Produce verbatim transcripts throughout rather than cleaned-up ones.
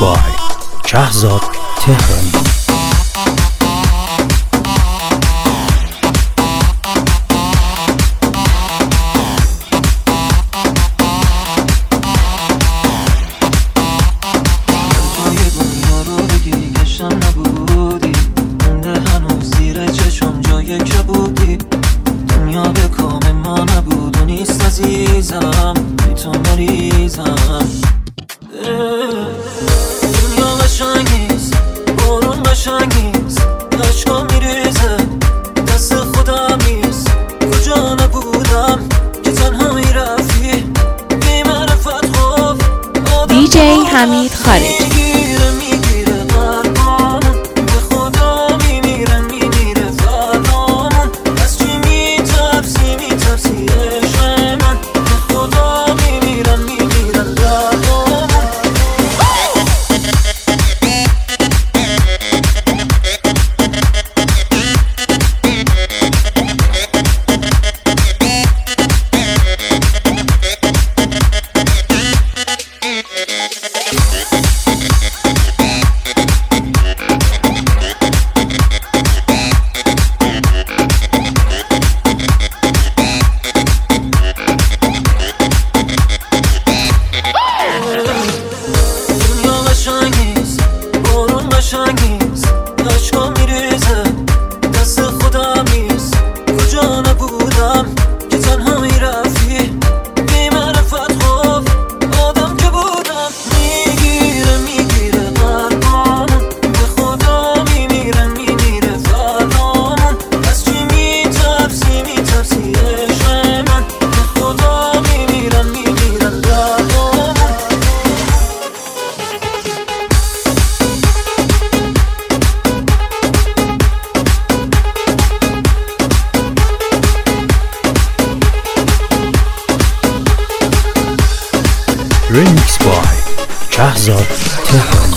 بای شهزاد تهرانی. دنیا به کام ما نبود و نیست عزیزم، بی تو مریضم. دنیا قشنگیست، بارون قشنگیست، عشقا میریزه دست خودم نیست. کجا نبودم که تنها میرفتی بی معرفت خوف دی جی حمید خارجی. عشقا میریزه دست خودم نیست. کجا نبودم که تنها میرفتی بی معرفت خوف آدم که بودم. میگیره میگیره قلبامون، به خدا میمیره میمیره فرامون. از چی میترسی میترسی عشق من، به خدا میمیرم میمیرم دردامون. ریمیکس بای شهزاد تهرانی.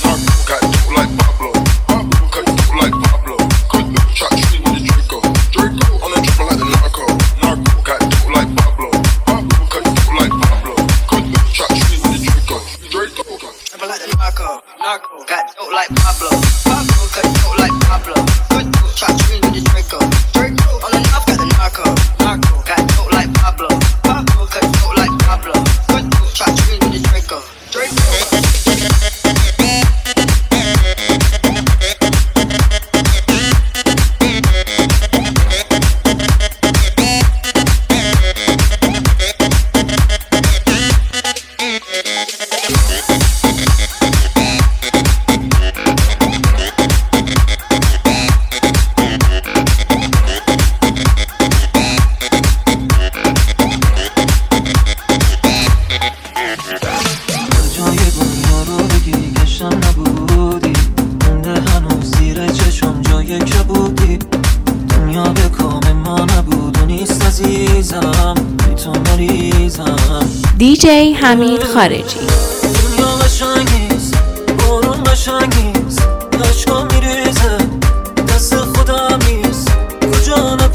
دنیا به کام ما نبود و نیست عزیزم، بی تو مریضم. دی جی حمید خارجی. دنیا قشنگیست، بارون قشنگیست، عشقا میریزه دست خودم نیست. کجا